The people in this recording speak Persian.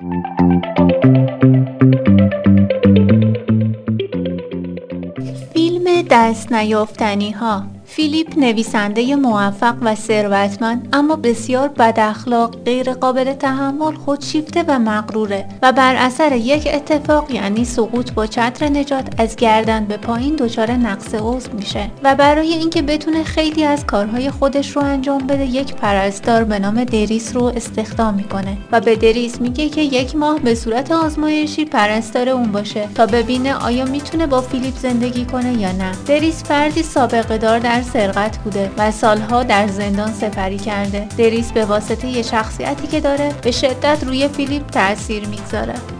فیلم دست نیافتنی ها. فیلیپ نویسنده موفق و ثروتمند اما بسیار بداخلاق، غیر قابل تحمل، خودشیفته و مغروره و بر اثر یک اتفاق یعنی سقوط با چتر نجات از گردن به پایین دچار نقص عضو میشه و برای اینکه بتونه خیلی از کارهای خودش رو انجام بده یک پرستار به نام دریس رو استخدام میکنه و به دریس میگه که 1 ماه به صورت آزمایشی پرستار اون باشه تا ببینه آیا میتونه با فیلیپ زندگی کنه یا نه. دریس فردی سابقه دار در سرقت بوده و سالها در زندان سپری کرده. دریس به واسطه یه شخصیتی که داره به شدت روی فیلیپ تأثیر میگذاره.